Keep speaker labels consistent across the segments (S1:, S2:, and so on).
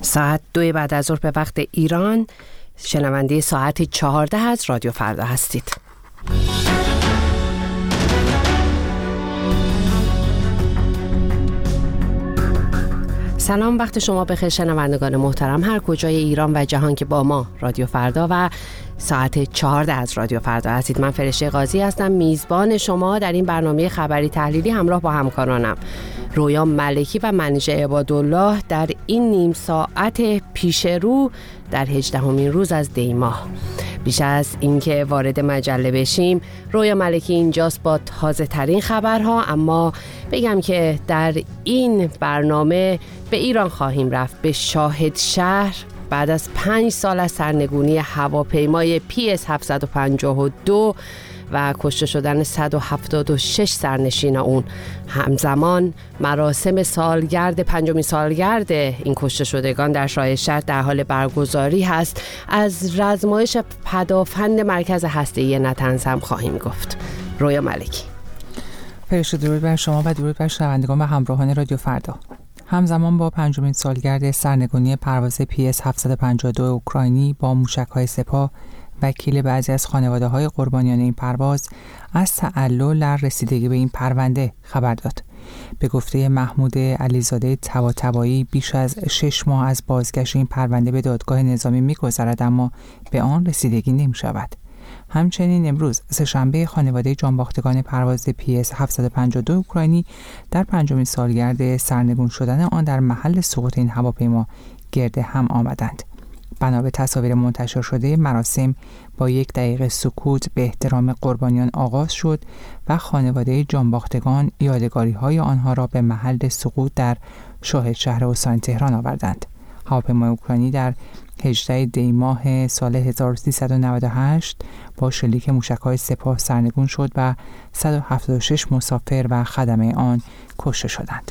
S1: ساعت 2 بعد از ظهر به وقت ایران، شنونده ساعت 14 از رادیو فردا هستید. سلام، وقت شما بخیر شنوندگان محترم هر کجای ایران و جهان که با ما رادیو فردا و ساعت 14 از رادیو فردا هستید. من فرشته قاضی هستم، میزبان شما در این برنامه خبری تحلیلی همراه با همکارانم رویا ملکی و منیژه عبادالله در این نیم ساعت پیش رو در 18مین روز از دی ماه. بیش از اینکه وارد مجله بشیم، رویا ملکی اینجاست با تازه ترین خبرها، اما بگم که در این برنامه به ایران خواهیم رفت، به شاهد شهر. بعد از 5 سال از سرنگونی هواپیمای PS752 و کشته شدن 176 سرنشین اون، همزمان مراسم سالگرد 5مین سالگرد این کشته شدگان در شاهد شهر در حال برگزاری هست. از رزمایش پدافند مرکز هسته‌ای نطنز هم خواهیم گفت. رویا ملکی.
S2: فرشته درود بر شما و درود بر شنوندگان و همراهان رادیو فردا. همزمان با 5مین سالگرد سرنگونی پرواز PS752 اوکراینی با موشک‌های سپاه، وکیل بعضی از خانواده‌های قربانیان این پرواز از تعلل در رسیدگی به این پرونده خبر داد. به گفته محمود علیزاده طباطبایی، بیش از 6 ماه از بازگشت این پرونده به دادگاه نظامی می‌گذرد اما به آن رسیدگی نمی‌شود. همچنین امروز سه‌شنبه خانواده جانباختگان پرواز PS752 اوکراینی در 5مین سالگرد سرنگون شدن آن در محل سقوط این هواپیما گرد هم آمدند. بنا به تصاویر منتشر شده، مراسم با 1 دقیقه سکوت به احترام قربانیان آغاز شد و خانواده جانباختگان یادگاری‌های آنها را به محل سقوط در شاهد شهر استان تهران آوردند. هواپیمای اوکراینی در 18 دی ماه سال 1398 با شلیک موشک‌های سپاه سرنگون شد و 176 مسافر و خدمه آن کشته شدند.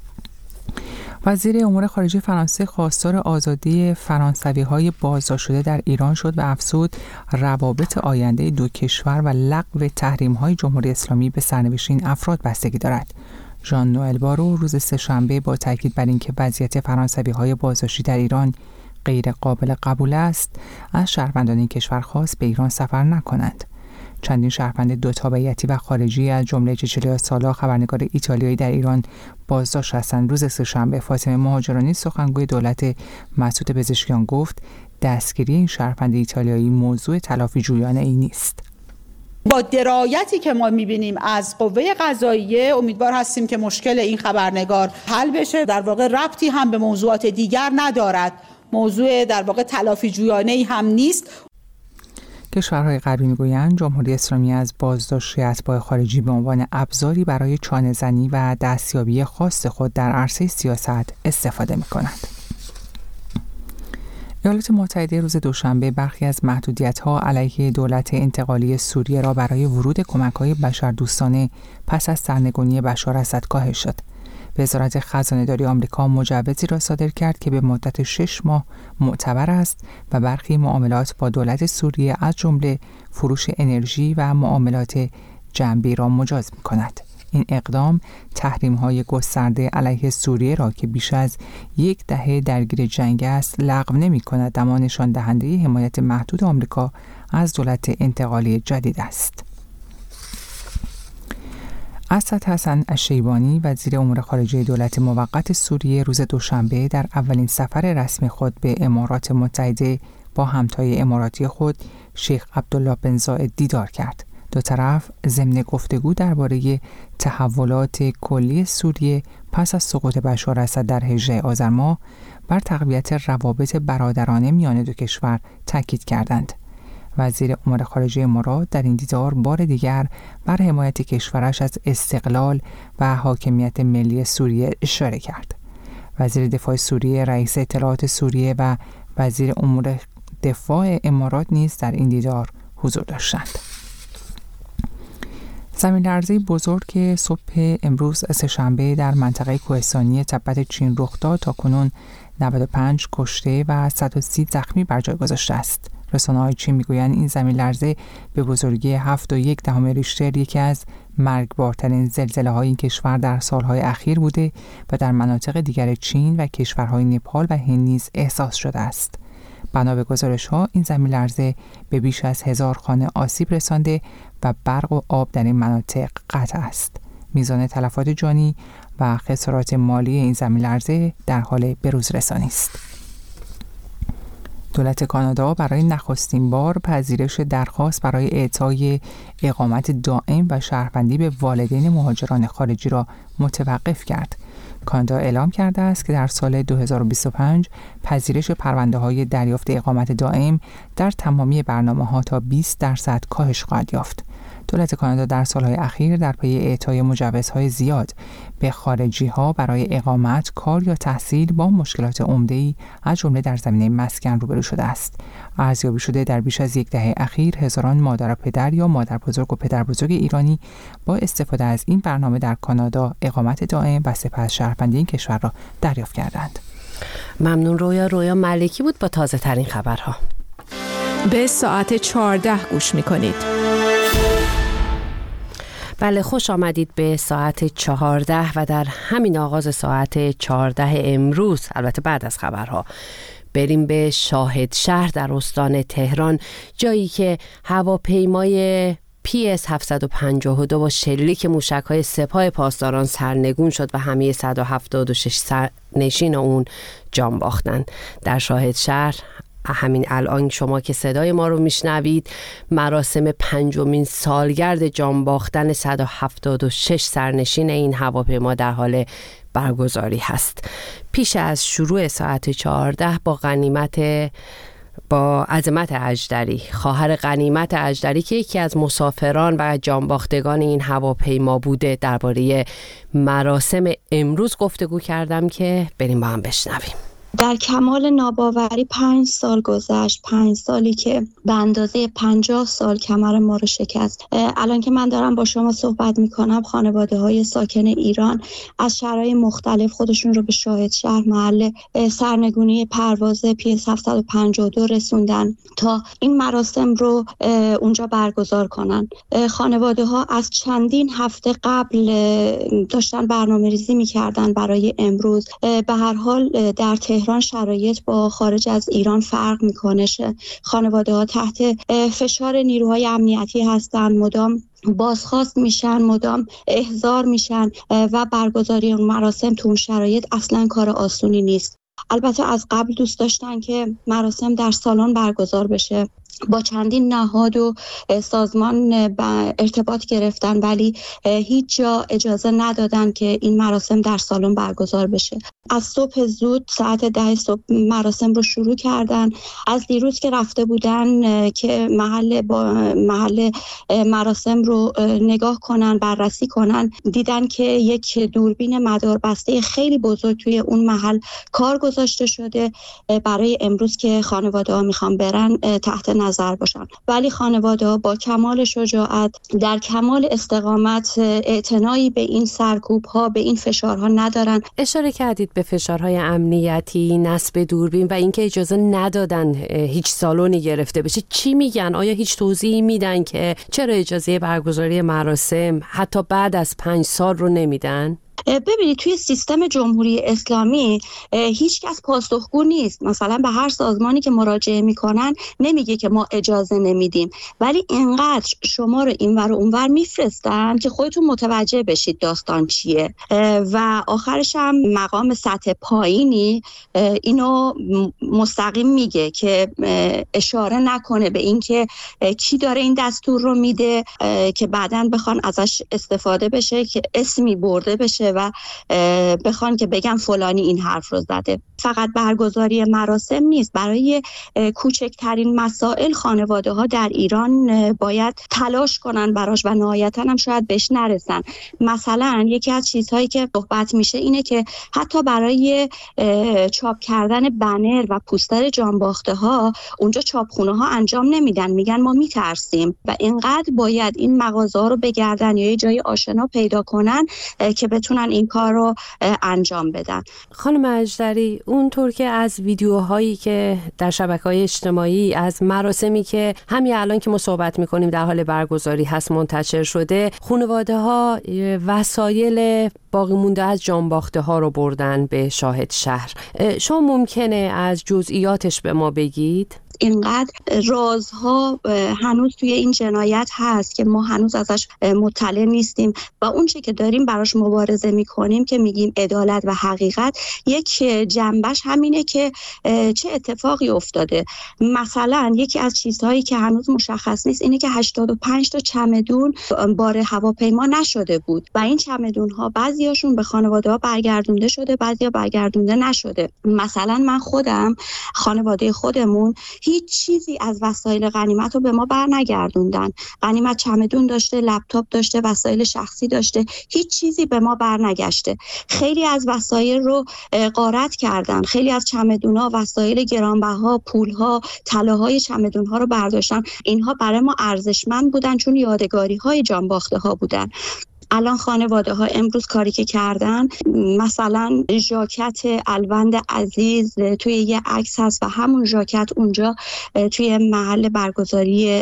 S2: وزیر امور خارجه فرانسه خواستار آزادی فرانسوی‌های بازداشت شده در ایران شد و افزود روابط آینده دو کشور و لغو تحریم‌های جمهوری اسلامی به سرنوشت این افراد بستگی دارد. ژان نوئل بارو روز سه‌شنبه با تاکید بر اینکه وضعیت فرانسوی‌های بازداشتی در ایران غیر قابل قبول است، از شهروندان این کشور خواست به ایران سفر نکنند. چندین شهروند دو تابعیتی و خارجی از جمله چچلیا سالا، خبرنگار ایتالیایی در ایران، بازداشت هستند. روز سه‌شنبه فاطمه مهاجرانی، سخنگوی دولت مسعود پزشکیان، گفت دستگیری این شهروند ایتالیایی موضوع تلافی جویانه ای نیست.
S3: با درایتی که ما می‌بینیم از قوه قضاییه، امیدوار هستیم که مشکل این خبرنگار حل بشه. در واقع ربطی هم به موضوعات دیگر ندارد، موضوع در واقع تلافی جویانه ای هم نیست.
S2: کشورهای غربی میگویند جمهوری اسلامی از بازداشت اتباع خارجی به عنوان ابزاری برای چانه‌زنی و دستیابی خاص خود در عرصه سیاست استفاده می‌کنند. ایالات متحده روز دوشنبه برخی از محدودیت‌ها علیه دولت انتقالی سوریه را برای ورود کمک‌های بشردوستانه پس از سرنگونی بشار اسد کاهش داد. وزارت خزانه‌داری آمریکا مجوزی را صادر کرد که به مدت 6 ماه معتبر است و برخی معاملات با دولت سوریه از جمله فروش انرژی و معاملات جنبی را مجاز می‌کند. این اقدام تحریم‌های گسترده علیه سوریه را که بیش از 1 دهه درگیر جنگ است لغو نمی‌کند، اما نشان دهنده حمایت محدود آمریکا از دولت انتقالی جدید است. اسد حسن الشیبانی، وزیر امور خارجه دولت موقت سوریه، روز دوشنبه در اولین سفر رسمی خود به امارات متحده با همتای اماراتی خود شیخ عبدالله بن زاید دیدار کرد. دو طرف ضمن گفتگو درباره تحولات کلی سوریه پس از سقوط بشار اسد در 18 آذر ماه بر تقویت روابط برادرانه میان دو کشور تاکید کردند. وزیر امور خارجه امارات در این دیدار بار دیگر بر حمایت کشورش از استقلال و حاکمیت ملی سوریه اشاره کرد. وزیر دفاع سوریه، رئیس اطلاعات سوریه و وزیر امور دفاع امارات نیز در این دیدار حضور داشتند. زمین‌لرزه‌ای بزرگ که صبح امروز سه‌شنبه در منطقه کوهستانی تبت چین رخ داد، تاکنون 95 کشته و 130 زخمی بر جای گذاشته است. رسانه‌های چین میگویند این زمین لرزه به بزرگی 7.1 ریشتر یکی از مرگبارترین زلزله‌های این کشور در سالهای اخیر بوده و در مناطق دیگر چین و کشورهای نپال و هند نیز احساس شده است. بنا به گزارش‌ها این زمین لرزه به بیش از 1000 خانه آسیب رسانده و برق و آب در این مناطق قطع است. میزان تلفات جانی و خسارات مالی این زمین لرزه در حال بروز رسانی است. دولت کانادا برای نخستین بار پذیرش درخواست برای اعطای اقامت دائم و شهروندی به والدین مهاجران خارجی را متوقف کرد. کانادا اعلام کرده است که در سال 2025 پذیرش پرونده‌های دریافت اقامت دائم در تمامی برنامه‌ها تا 20% کاهش خواهد یافت. دولت کانادا در سالهای اخیر در پی اعطای مجوزهای زیاد به خارجی‌ها برای اقامت، کار یا تحصیل با مشکلات عمده‌ای از جمله در زمینه مسکن روبرو شده است. ارزیابی شده در بیش از یک دهه اخیر هزاران مادر و پدر یا مادر بزرگ و پدر بزرگ ایرانی با استفاده از این برنامه در کانادا اقامت دائم و سپس شهروندی این کشور را دریافت کردند.
S1: ممنون رویا ملکی بود با تازه ترین خبرها.
S4: به ساعت 14 گوش می‌کنید.
S1: بله، خوش آمدید به ساعت 14 و در همین آغاز ساعت 14 امروز، البته بعد از خبرها، بریم به شاهد شهر در استان تهران، جایی که هواپیمای PS 752 با شلیک موشک‌های سپاه پاسداران سرنگون شد و همه 176 سرنشین اون جان باختند. در شاهد شهر همین الان شما که صدای ما رو میشنوید، مراسم 5مین سالگرد جان باختن 176 سرنشین این هواپیما در حال برگزاری هست. پیش از شروع ساعت 14 با عظمت اژدری، خواهر غنیمت اژدری که یکی از مسافران و جانباختگان این هواپیما بوده، درباره مراسم امروز گفتگو کردم که بریم با هم بشنویم.
S5: در کمال ناباوری 5 سال گذشت، 5 سالی که به اندازه 50 سال کمر ما رو شکست. الان که من دارم با شما صحبت میکنم، خانواده های ساکن ایران از شهرهای مختلف خودشون رو به شاهد شهر، محل سرنگونی پرواز PS 752 رسوندن تا این مراسم رو اونجا برگزار کنن. خانواده ها از چندین هفته قبل داشتن برنامه ریزی میکردن برای امروز. به هر حال در تهران شرایط با خارج از ایران فرق میکنه. خانواده ها تحت فشار نیروهای امنیتی هستن، مدام بازخواست میشن، مدام احضار میشن و برگزاری اون مراسم تو اون شرایط اصلا کار آسونی نیست. البته از قبل دوست داشتن که مراسم در سالن برگزار بشه، با چندین نهاد و سازمان ارتباط گرفتن، ولی هیچ جا اجازه ندادن که این مراسم در سالن برگزار بشه. از صبح زود ساعت 10 صبح مراسم رو شروع کردن. از دیروز که رفته بودن که محل مراسم رو نگاه کنن، بررسی کنن، دیدن که یک دوربین مداربسته خیلی بزرگ توی اون محل کار گذاشته شده برای امروز که خانواده‌ها میخوان برن تحت نظر باشن. ولی خانواده‌ها با کمال شجاعت، در کمال استقامت، اعتنایی به این سرکوب‌ها، به این فشارها ندارن.
S1: اشاره کردید به فشارهای امنیتی، نصب دوربین و اینکه اجازه ندادن هیچ سالونی گرفته بشه. چی میگن؟ آیا هیچ توضیحی میدن که چرا اجازه برگزاری مراسم حتی بعد از 5 سال رو نمیدن؟
S5: ببینید توی سیستم جمهوری اسلامی هیچ کس پاسخگو نیست. مثلا به هر سازمانی که مراجعه میکنن نمیگه که ما اجازه نمیدیم، ولی اینقدر شما رو اینور و اونور میفرستن که خودتون متوجه بشید داستان چیه. و آخرش هم مقام سطح پایینی اینو مستقیم میگه که اشاره نکنه به این که کی داره این دستور رو میده که بعداً بخوان ازش استفاده بشه، که اسمی برده بشه و بخوان که بگن فلانی این حرف رو زده. فقط برگزاری مراسم نیست، برای کوچکترین مسائل خانواده ها در ایران باید تلاش کنن براش و نهایتاً هم شاید بهش نرسن. مثلا یکی از چیزهایی که صحبت میشه اینه که حتی برای چاپ کردن بنر و پوستر جانباخته ها اونجا چاپخونه ها انجام نمیدن، میگن ما میترسیم و اینقدر باید این مغازه ها رو بگردن یا یه جای آشنا پیدا کنن که بتونن این کار رو انجام بدن.
S1: خانم اژدری، اونطور که از ویدیوهایی که در شبکه‌های اجتماعی از مراسمی که همین الان که ما صحبت می‌کنیم در حال برگزاری هست منتشر شده، خانواده‌ها وسایل باقی مونده از جانباخته‌ها رو بردن به شاهد شهر. شما ممکنه از جزئیاتش به ما بگید؟
S5: اینقدر رازها هنوز توی این جنایت هست که ما هنوز ازش مطلع نیستیم و اون چی که داریم براش مبارزه میکنیم که میگیم عدالت و حقیقت، یک جنبش همینه که چه اتفاقی افتاده. مثلا یکی از چیزهایی که هنوز مشخص نیست اینه که 85 تا چمدون بار هواپیما نشده بود و این چمدون ها بعضیاشون به خانواده ها برگردونده شده، بعضیا برگردونده نشده. مثلا من خودم، خانواده خودمون هیچ چیزی از وسایل غنیمت رو به ما برنگردوندن. غنیمت چمدون داشته، لپتاپ داشته، وسایل شخصی داشته، هیچ چیزی به ما برنگشته. خیلی از وسایل رو غارت کردن، خیلی از چمدون‌ها، وسایل گرانبها، پول‌ها، طلاهای چمدون‌ها رو برداشتن. اینها برای ما ارزشمند بودن چون یادگاری‌های جانباخته‌ها بودن. الان خانواده ها امروز کاری که کردن، مثلا ژاکت الوند عزیز توی یه عکس هست و همون ژاکت اونجا توی محل برگزاری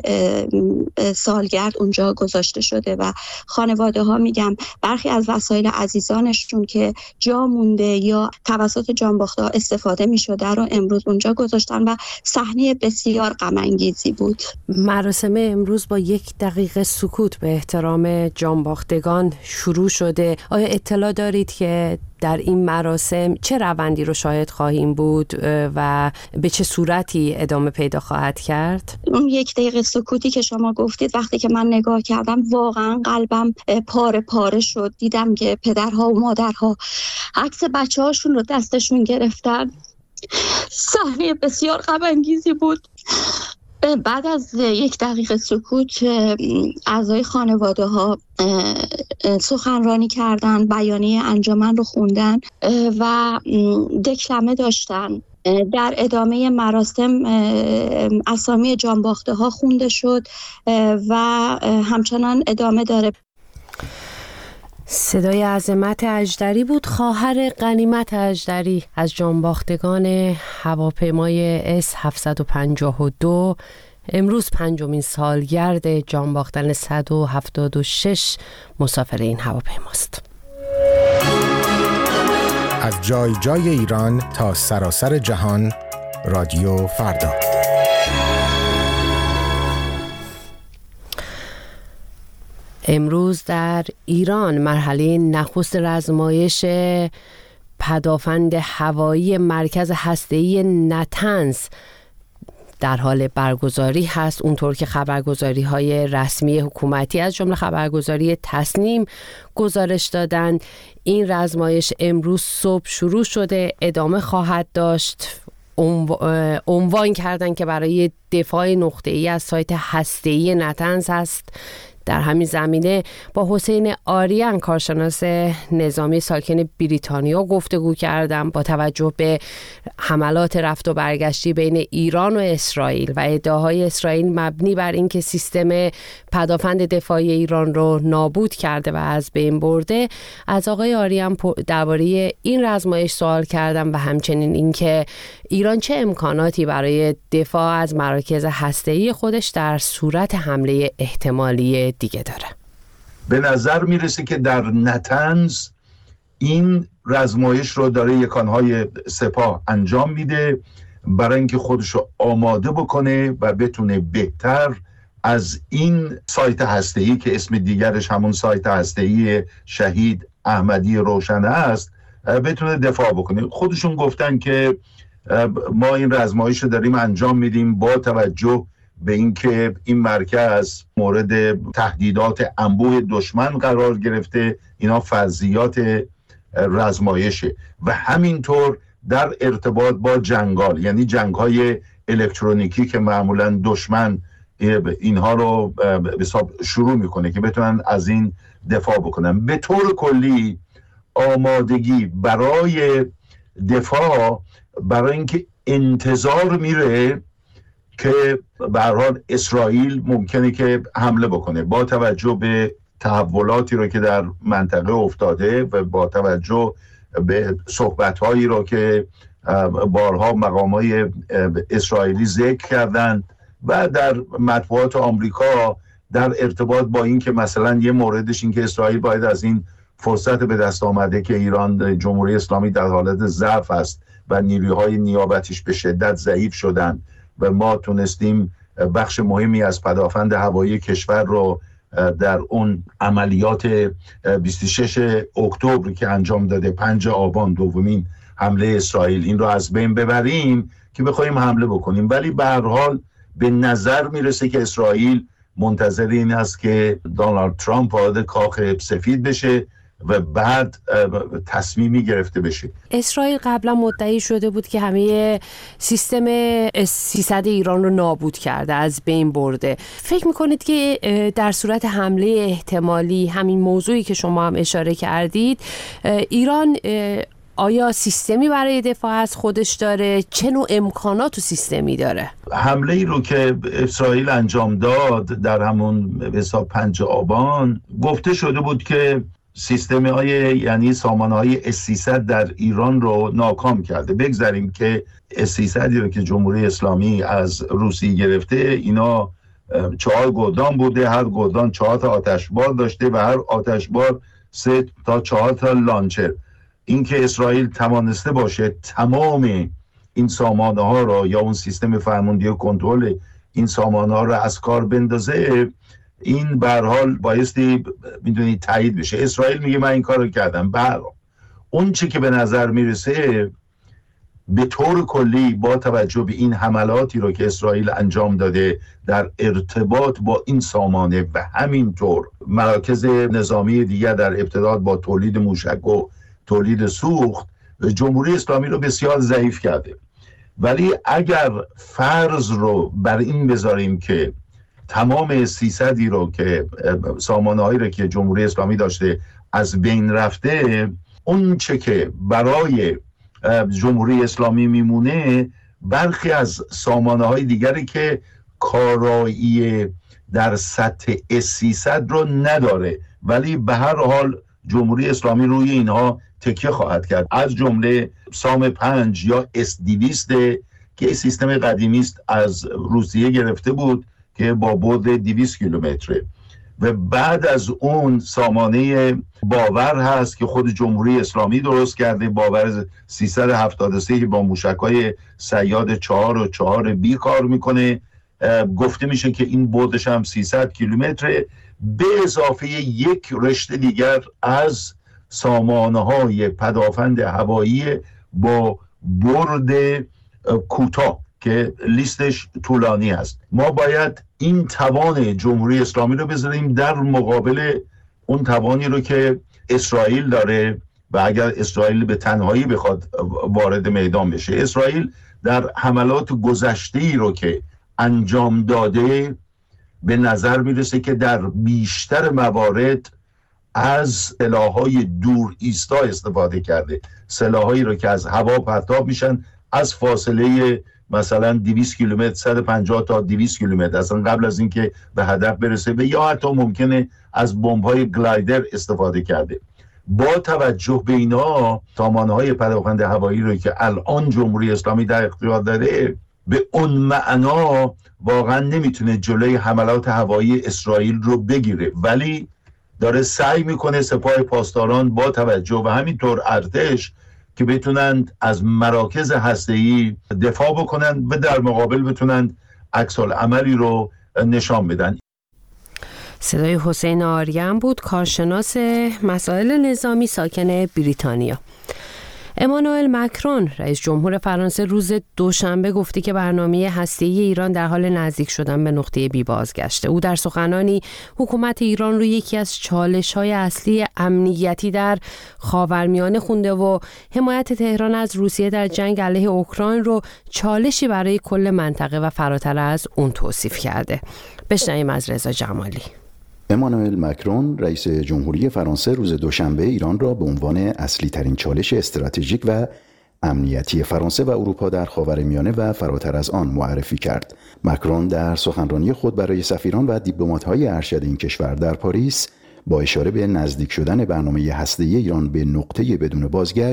S5: سالگرد اونجا گذاشته شده و خانواده ها میگم برخی از وسایل عزیزانشون که جا مونده یا توسط جانباخته ها استفاده میشده رو امروز اونجا گذاشتن و صحنه بسیار غم انگیزی بود.
S1: مراسم امروز با 1 دقیقه سکوت به احترام جانباختگان شروع شده. آیا اطلاع دارید که در این مراسم چه روندی رو شاهد خواهیم بود و به چه صورتی ادامه پیدا خواهد کرد؟
S5: اون 1 دقیقه سکوتی که شما گفتید، وقتی که من نگاه کردم واقعا قلبم پاره پاره شد. دیدم که پدرها و مادرها عکس بچه‌هاشون رو دستشون گرفتن. صحنه بسیار غم انگیزی بود. بعد از 1 دقیقه سکوت اعضای خانواده ها سخنرانی کردن، بیانیه انجمن رو خوندن و دکلمه داشتن. در ادامه مراسم اسامی جانباخته ها خونده شد و همچنان ادامه داره.
S1: صدای عظمت اژدری بود، خواهر غنیمت اژدری از جانباختگان هواپیمای S-752. امروز 5مین سالگرد جانباختن 176 مسافر این هواپیماست.
S6: از جای جای ایران تا سراسر جهان، رادیو فردا.
S1: امروز در ایران مرحله نخست رزمایش پدافند هوایی مرکز هسته‌ای نتنز در حال برگزاری هست. اونطور که خبرگزاری‌های رسمی حکومتی از جمله خبرگزاری تصنیم گزارش دادن، این رزمایش امروز صبح شروع شده، ادامه خواهد داشت. عنوان کردن که برای دفاع نقطه‌ای از سایت هسته‌ای نتنز هست. در همین زمینه با حسین آریان، کارشناس نظامی ساکن بریتانیا گفتگو کردم. با توجه به حملات رفت و برگشتی بین ایران و اسرائیل و ادعاهای اسرائیل مبنی بر اینکه سیستم پدافند دفاعی ایران رو نابود کرده و از بین برده، از آقای آریان درباره این رزمایش سوال کردم و همچنین اینکه ایران چه امکاناتی برای دفاع از مراکز هسته‌ای خودش در صورت حمله احتمالی دیگه داره.
S7: به نظر میرسه که در نتنز این رزمایش رو داره یکانهای سپاه انجام میده برای اینکه خودشو آماده بکنه و بتونه بهتر از این سایت هسته‌ای که اسم دیگرش همون سایت هسته‌ای شهید احمدی روشن است بتونه دفاع بکنه. خودشون گفتن که ما این رزمایش رو داریم انجام میدیم با توجه به اینکه این مرکز مورد تهدیدات انبوه دشمن قرار گرفته. اینا فرضیات رزمایشه و همینطور در ارتباط با جنگال، یعنی جنگ‌های الکترونیکی که معمولاً دشمن اینها رو شروع میکنه که بتونن از این دفاع بکنن. به طور کلی آمادگی برای دفاع، برای اینکه انتظار میره که به هر حال اسرائیل ممکنه که حمله بکنه با توجه به تحولاتی رو که در منطقه افتاده و با توجه به صحبت‌هایی رو که بارها مقامای اسرائیلی ذکر کردند و در مطبوعات آمریکا در ارتباط با این که مثلا یه موردش این که اسرائیل باید از این فرصت به دست آمده که ایران جمهوری اسلامی در حالت ضعف است و نیروهای نیابتیش به شدت ضعیف شدن و ما تونستیم بخش مهمی از پدافند هوایی کشور رو در اون عملیات 26 اکتبر که انجام داده 5 آبان دومین حمله اسرائیل این رو از بین ببریم که بخوایم حمله بکنیم. ولی به هر حال به نظر میرسه که اسرائیل منتظر این است که دونالد ترامپ وارد کاخ سفید بشه و بعد تصمیمی گرفته بشه.
S1: اسرائیل قبلا مدعی شده بود که همه سیستم S-300 ایران رو نابود کرده، از بین برده. فکر میکنید که در صورت حمله احتمالی همین موضوعی که شما هم اشاره کردید ایران آیا سیستمی برای دفاع از خودش داره؟ چه نوع امکانات و سیستمی داره؟
S7: حمله ای رو که اسرائیل انجام داد در همون حساب 5 آبان گفته شده بود که سیستم های یعنی سامانه های S-300 در ایران رو ناکام کرده. بگذاریم که S-300 رو که جمهوری اسلامی از روسیه گرفته اینا 4 گلدان بوده، هر گلدان 4 تا آتشبار داشته و هر آتشبار 3 تا 4 تا لانچر. اینکه اسرائیل توانسته باشه تمام این سامانه ها رو یا اون سیستم فرماندهی و کنترل این سامانه ها رو از کار بندازه، این به هر حال بایستی میدونید تایید بشه. اسرائیل میگه من این کار رو کردم. اون چی که به نظر میرسه به طور کلی با توجه به این حملاتی رو که اسرائیل انجام داده در ارتباط با این سامانه و همینطور مراکز نظامی دیگر در ارتباط با تولید موشک و تولید سوخت، جمهوری اسلامی رو بسیار ضعیف کرده. ولی اگر فرض رو بر این بذاریم که تمام 300 رو که سامانه هایی رو که جمهوری اسلامی داشته از بین رفته، اون چه که برای جمهوری اسلامی میمونه برخی از سامانه های دیگری که کارایی در سطح S-300 رو نداره، ولی به هر حال جمهوری اسلامی روی اینها تکیه خواهد کرد. از جمله سام 5 یا S-200 که سیستم قدیمی است از روسیه گرفته بود که با بعد 200 کیلومتره و بعد از اون سامانه باور هست که خود جمهوری اسلامی درست کرده، باور 373 که با موشک‌های صیاد 4 و 4B کار میکنه. گفته میشه که این بعدش هم 300 کیلومتره به اضافه یک رشته دیگر از سامانه‌های پدافند هوایی با برد کوتاه که لیستش طولانی است. ما باید این توان جمهوری اسلامی رو بذاریم در مقابل اون توانی رو که اسرائیل داره و اگر اسرائیل به تنهایی بخواد وارد میدان بشه. اسرائیل در حملات گذشته‌ای رو که انجام داده به نظر میرسه که در بیشتر موارد از سلاح‌های دور ایستا استفاده کرده، سلاح‌هایی رو که از هوا پرتاب میشن از فاصله مثلا 200 کیلومتر، 150 تا 200 کیلومتر اصلا قبل از اینکه به هدف برسه و یا حتی ممکنه از بمب‌های گلایدر استفاده کرده. با توجه به اینا سامانه‌های پدافند هوایی رو که الان جمهوری اسلامی در اختیار داره به اون معنا واقعا نمیتونه جلوی حملات هوایی اسرائیل رو بگیره، ولی داره سعی میکنه سپاه پاسداران با توجه و همینطور ارتش که بتونند از مراکز هسته‌ای دفاع بکنند و در مقابل بتونند عکس العملی رو نشان بدن.
S1: صدای حسین آریان بود، کارشناس مسائل نظامی ساکن بریتانیا. امانوئل مکرون رئیس جمهور فرانسه روز دوشنبه گفته که برنامه هسته‌ای ایران در حال نزدیک شدن به نقطه بی بازگشته. او در سخنانی حکومت ایران رو یکی از چالش‌های اصلی امنیتی در خاورمیانه خونده و حمایت تهران از روسیه در جنگ علیه اوکراین رو چالشی برای کل منطقه و فراتر از اون توصیف کرده. بشنویم از رضا جمالی.
S8: امانوئل مکرون رئیس جمهوری فرانسه روز دوشنبه ایران را به عنوان اصلی ترین چالش استراتژیک و امنیتی فرانسه و اروپا در خاورمیانه و فراتر از آن معرفی کرد. مکرون در سخنرانی خود برای سفیران و دیپلمات‌های ارشد این کشور در پاریس با اشاره به نزدیک شدن برنامه هسته‌ای ایران به نقطه بدون بازگشت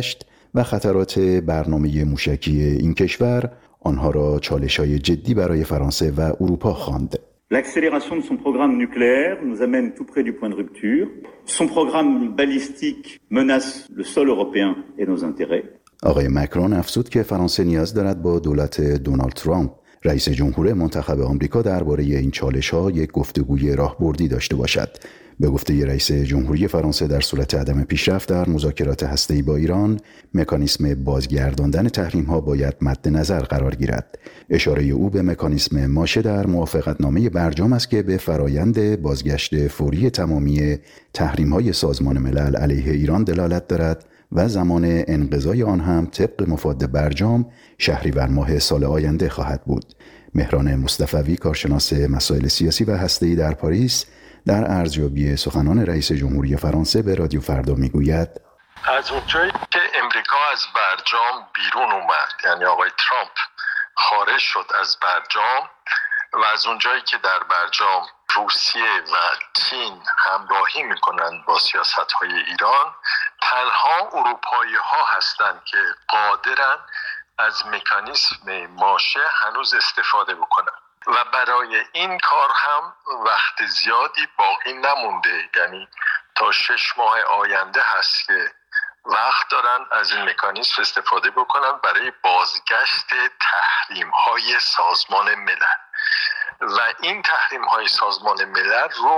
S8: و خطرات برنامه موشکی این کشور آنها را چالش‌های جدی برای فرانسه و اروپا خواند.
S9: L'accélération de son programme nucléaire nous amène tout près du point de rupture. Son programme balistique menace le sol européen et nos intérêts.
S8: آقای مکرون افزود که فرانسه نیاز دارد با دولت دونالد ترامپ رئیس جمهور منتخب آمریکا درباره این چالش‌ها یک گفتگوی راهبردی داشته باشد. به گفته رئیس جمهوری فرانسه در صورت عدم پیشرفت در مذاکرات هسته‌ای با ایران، مکانیسم بازگرداندن تحریم‌ها باید مد نظر قرار گیرد. اشاره او به مکانیسم ماشه در موافقتنامه برجام است که به فرایند بازگشت فوری تمامی تحریم‌های سازمان ملل علیه ایران دلالت دارد و زمان انقضای آن هم طبق مفاد برجام شهریور ماه سال آینده خواهد بود. مهران مصطفوی، کارشناس مسائل سیاسی و هسته‌ای در پاریس، در ارزیابی سخنان رئیس جمهوری فرانسه به رادیو فردا میگوید:
S10: از اونجایی که امریکا از برجام بیرون اومد، یعنی آقای ترامپ خارج شد از برجام، و از اونجایی که در برجام روسیه و چین همراهی میکنند با سیاست‌های ایران، تنها اروپایی ها هستند که قادرن از مکانیسم ماشه هنوز استفاده بکنن و برای این کار هم وقت زیادی باقی نمونده، یعنی تا 6 ماه آینده هست که وقت دارن از این مکانیسم استفاده بکنن برای بازگشت تحریم های سازمان ملل و این تحریم های سازمان ملل رو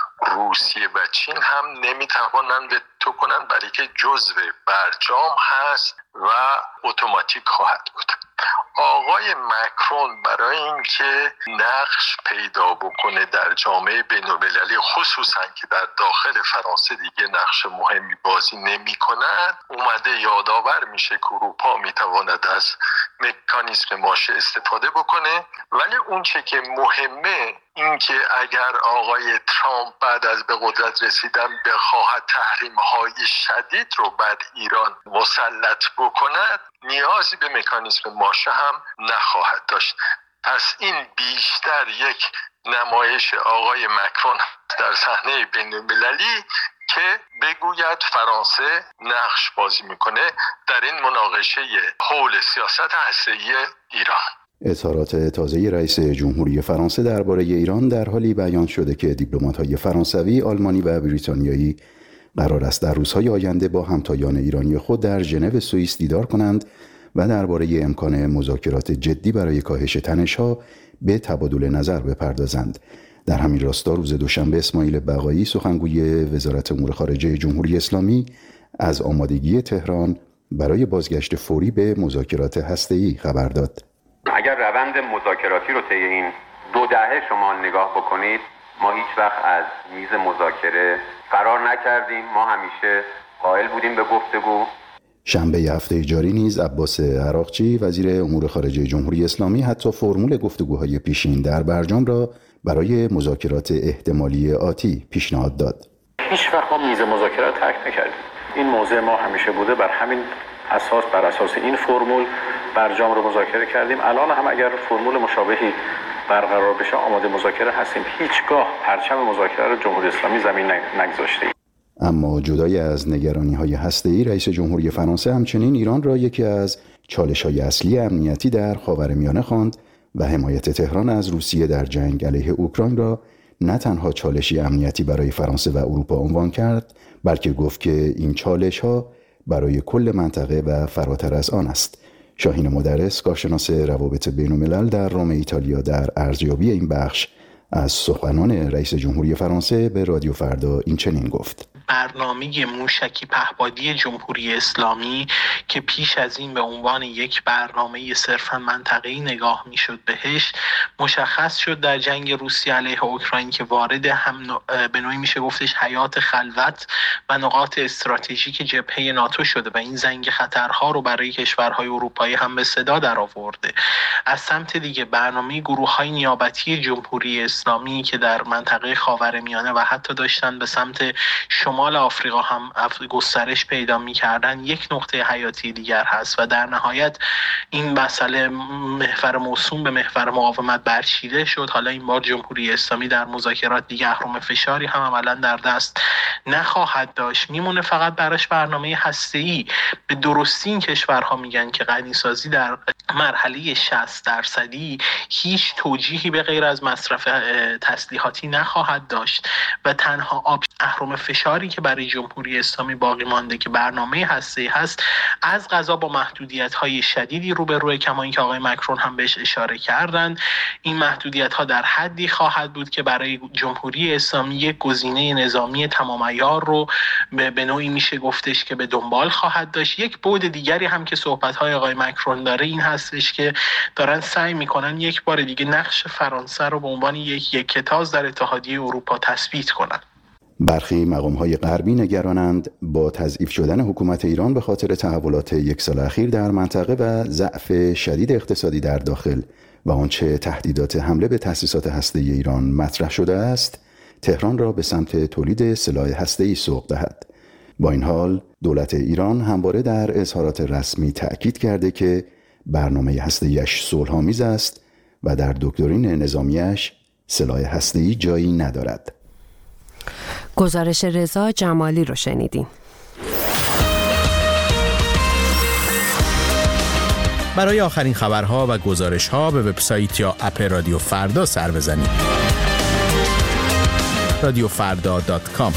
S10: روسیه و چین هم نمیتوانن به تو کنن برای که جزو برجام هست و اتوماتیک خواهد بود. آقای مکرون برای اینکه نقش پیدا بکنه در جامعه بین‌المللی، خصوصا که در داخل فرانسه دیگه نقش مهمی بازی نمی کند، اومده یادآور میشه که اروپا میتواند از مکانیسم ماشه استفاده بکنه، ولی اون چه که مهمه این که اگر آقای ترامپ بعد از به قدرت رسیدن بخواهد تحریم‌های شدید رو بر ایران مسلط بکند، نیازی به مکانیسم ماشه هم نخواهد داشت. پس این بیشتر یک نمایش آقای مکرون در صحنه بین‌المللی که بگوید فرانسه نقش بازی میکنه در این مناقشه حول سیاست هسته‌ای ایران.
S8: اظهارات تازه رئیس جمهوری فرانسه درباره ایران در حالی بیان شده که دیپلمات‌های فرانسوی، آلمانی و بریتانیایی قرار است در روزهای آینده با همتایان ایرانی خود در ژنو سوئیس دیدار کنند و درباره امکان مذاکرات جدی برای کاهش تنش‌ها به تبادل نظر بپردازند. در همین راستا روز دوشنبه اسماعیل بقایی، سخنگوی وزارت امور خارجه جمهوری اسلامی، از آمادگی تهران برای بازگشت فوری به مذاکرات هسته‌ای خبر داد.
S11: اگر روند مذاکراتی رو طی این 2 دهه شما نگاه بکنید، ما هیچ وقت از میز مذاکره فرار نکردیم. ما همیشه قائل بودیم به گفتگو.
S8: شنبه هفته جاری نیز عباس عراقچی، وزیر امور خارجه جمهوری اسلامی، حتی فرمول گفتگوهای پیشین در برجام را برای مذاکرات احتمالی آتی پیشنهاد داد.
S12: هیچ وقت ما میز مذاکره ترک نکردیم. این موضع ما همیشه بوده، بر همین اساس، بر اساس این فرمول برجام رو مذاکره کردیم. الان هم اگر فرمول مشابهی برقرار بشه آماده مذاکره هستیم. هیچگاه پرچم مذاکره رو جمهوری اسلامی زمین نگذاشته.
S8: اما جدای از نگرانی‌های هسته‌ای، رئیس جمهوری فرانسه همچنین ایران را یکی از چالش‌های اصلی امنیتی در خاورمیانه خواند و حمایت تهران از روسیه در جنگ علیه اوکراین را نه تنها چالشی امنیتی برای فرانسه و اروپا عنوان کرد، بلکه گفت که این چالش‌ها برای کل منطقه و فراتر از آن است. شاهین مدرس، کارشناس روابط بین‌الملل در روم ایتالیا، در ارزیابی این بخش از سخنان رئیس جمهوری فرانسه به رادیو فردا این چنین گفت:
S13: برنامه موشکی پهپادی جمهوری اسلامی که پیش از این به عنوان یک برنامه صرفا منطقه‌ای نگاه میشد بهش، مشخص شد در جنگ روسیه علیه اوکراین که وارد به نوعی میشه گفتش حیات خلوت و نقاط استراتژیک جبهه ناتو شده و این زنگ خطرها رو برای کشورهای اروپایی هم به صدا در آورده. از سمت دیگه برنامه گروه‌های نیابتی جمهوری اسلامی که در منطقه خاورمیانه و حتی داشتن به سمت شمال شمال آفریقا هم گسترش پیدا می‌کردن یک نقطه حیاتی دیگر هست و در نهایت این مسئله محور موسوم به محور مقاومت برچیده شد. حالا این بار جمهوری اسلامی در مذاکرات دیگه اهرم فشاری هم عملاً در دست نخواهد داشت. میمونه فقط براش برنامه هسته‌ای. به درستی این کشورها میگن که غنیسازی در مرحله 60% هیچ توجیهی به غیر از مصرف تسلیحاتی نخواهد داشت و تنها اهرم فشاری که برای جمهوری اسلامی باقی مانده که برنامه هسته‌ای هست، از قضا با محدودیت‌های شدیدی روبروه، کما اینکه آقای مکرون هم بهش اشاره کردند. این محدودیت‌ها در حدی خواهد بود که برای جمهوری اسلامی یک گزینه نظامی تمام عیار رو به نوعی میشه گفتش که به دنبال خواهد داشت. یک بعد دیگری هم که صحبت‌های آقای مکرون داره این هستش که دارن سعی میکنن یک بار دیگه نقش فرانسه رو به عنوان یک کتاز در اتحادیه اروپا تثبیت کنن.
S8: برخی مقام‌های غربی نگرانند با تضعیف شدن حکومت ایران به خاطر تحولات یک سال اخیر در منطقه و ضعف شدید اقتصادی در داخل و آنچه تهدیدات حمله به تأسیسات هسته‌ای ایران مطرح شده است، تهران را به سمت تولید سلاح هسته‌ای سوق دهد. با این حال دولت ایران همواره در اظهارات رسمی تأکید کرده که برنامه هسته‌ایش صلح‌آمیز است و در دکترین نظامیش سلاح هسته‌ای جایی ندارد.
S1: گزارش رضا جمالی رو شنیدیم.
S14: برای آخرین خبرها و گزارش‌ها به وبسایت یا اپ رادیو فردا سر بزنید. radiofarda.com.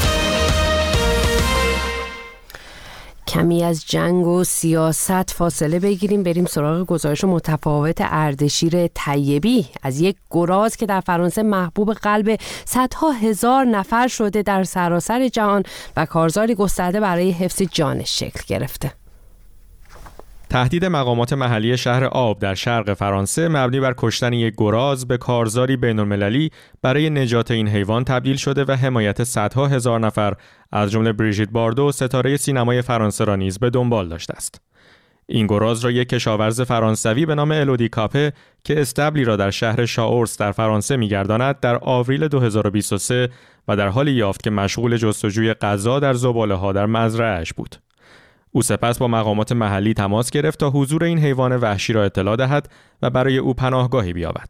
S1: کمی از جنگ و سیاست فاصله بگیریم، بریم سراغ گزارش متفاوت اردشیر طیبی از یک گراز که در فرانسه محبوب قلب صدها هزار نفر شده در سراسر جهان و کارزاری گسترده برای حفظ جانش شکل گرفته.
S15: تهدید مقامات محلی شهر آب در شرق فرانسه مبنی بر کشتن یک گراز به کارزاری بین‌المللی برای نجات این حیوان تبدیل شده و حمایت صدها هزار نفر از جمله بریژیت باردو ستاره سینمای فرانسه را نیز به دنبال داشته است. این گراز را یک کشاورز فرانسوی به نام الودی کاپه که استبلی را در شهر شاورس در فرانسه می‌گرداند در آوریل 2023 و در حالی یافت که مشغول جستجوی غذا در زباله‌ها در مزرعه‌اش بود. او سپس با مقامات محلی تماس گرفت تا حضور این حیوان وحشی را اطلاع دهد و برای او پناهگاهی بیابد.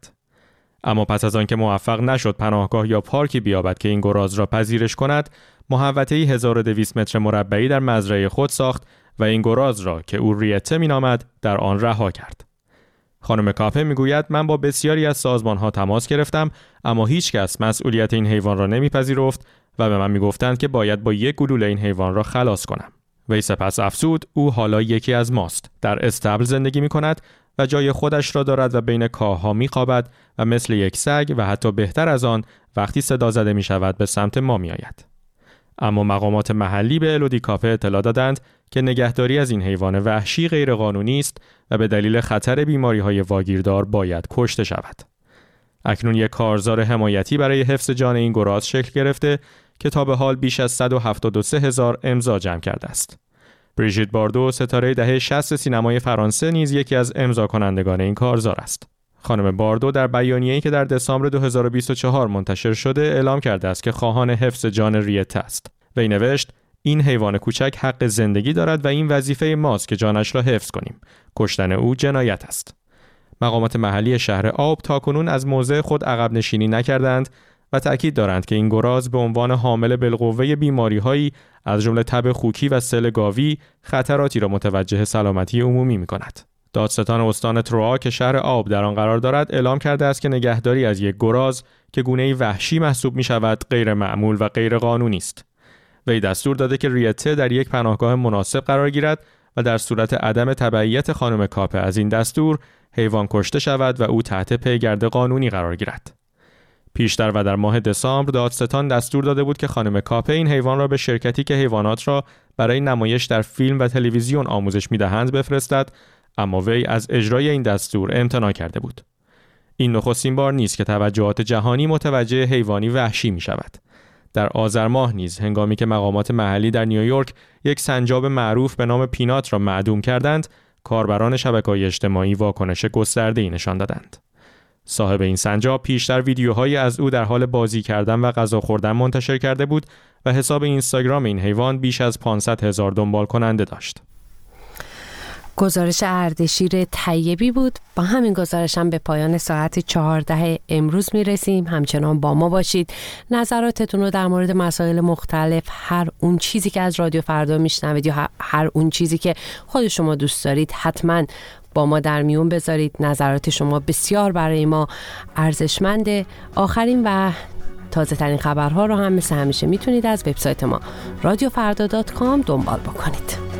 S15: اما پس از آنکه موفق نشد پناهگاه یا پارکی بیابد که این گراز را پذیرش کند، محوطه‌ای 1200 متر مربعی در مزرعه خود ساخت و این گراز را که او ریته می‌نامد در آن رها کرد. خانم کاپه میگوید من با بسیاری از سازمان‌ها تماس گرفتم اما هیچ کس مسئولیت این حیوان را نمی‌پذیرفت و به من میگفتند که باید با یک گلوله این حیوان را خلاص کنم. وی سپس افزود او حالا یکی از ماست، در استبل زندگی می کند و جای خودش را دارد و بین کاهها می خوابد و مثل یک سگ و حتی بهتر از آن وقتی صدا زده می شود به سمت ما می آید. اما مقامات محلی به الودی کاپه اطلاع دادند که نگهداری از این حیوان وحشی غیرقانونی است و به دلیل خطر بیماری‌های واگیردار باید کشته شود. اکنون یک کارزار حمایتی برای حفظ جان این گراز شکل گرفته که تا به حال بیش از 173,000 امضا جمع کرده است. بریژیت باردو ستاره دهه 60 سینمای فرانسه نیز یکی از امضا کنندگان این کارزار است. خانم باردو در بیانیه‌ای که در دسامبر 2024 منتشر شده اعلام کرده است که خواهان حفظ جان ریت است. وی نوشت این حیوان کوچک حق زندگی دارد و این وظیفه ماست که جانش را حفظ کنیم. کشتن او جنایت است. مقامات محلی شهر آب تاکنون از موضع خود عقب نشینی نکردند و تأکید دارند که این گراز به عنوان حامل بالقوه بیماری‌هایی از جمله تب خوکی و سل گاوی خطراتی را متوجه سلامتی عمومی می‌کند. دادستان استان تروا که شهر آب در آن قرار دارد اعلام کرده است که نگهداری از یک گراز که گونه‌ای وحشی محسوب می‌شود غیر معمول و غیر قانونی است. وی دستور داده که ریته در یک پناهگاه مناسب قرار گیرد و در صورت عدم تبعیت خانم کاپه از این دستور حیوان کشته شود و او تحت پیگرد قانونی قرار گیرد. پیشتر و در ماه دسامبر دادستان دستور داده بود که خانم کاپه این حیوان را به شرکتی که حیوانات را برای نمایش در فیلم و تلویزیون آموزش می‌دهند بفرستد، اما وی از اجرای این دستور امتناع کرده بود. این نخستین بار نیست که توجهات جهانی متوجه حیوانی وحشی می‌شود. در آذر ماه نیز هنگامی که مقامات محلی در نیویورک یک سنجاب معروف به نام پینات را معدوم کردند، کاربران شبکه‌های اجتماعی واکنش گسترده‌ای نشان دادند. صاحب این سنجاب پیشتر ویدیوهایی از او در حال بازی کردن و غذا خوردن منتشر کرده بود و حساب اینستاگرام این حیوان بیش از 500,000 دنبال کننده داشت.
S1: گزارش اردشیر طیبی بود. با همین گزارش هم به پایان ساعت 14 امروز میرسیم. همچنان با ما باشید. نظراتتون رو در مورد مسائل مختلف، هر اون چیزی که از رادیو فردا میشنوید یا هر اون چیزی که خود شما دوست دارید حتما با ما در میون بذارید. نظرات شما بسیار برای ما ارزشمنده. آخرین و تازه ترین خبرها رو هم مثل همیشه میتونید از وبسایت ما radiofarda.com دنبال بکنید.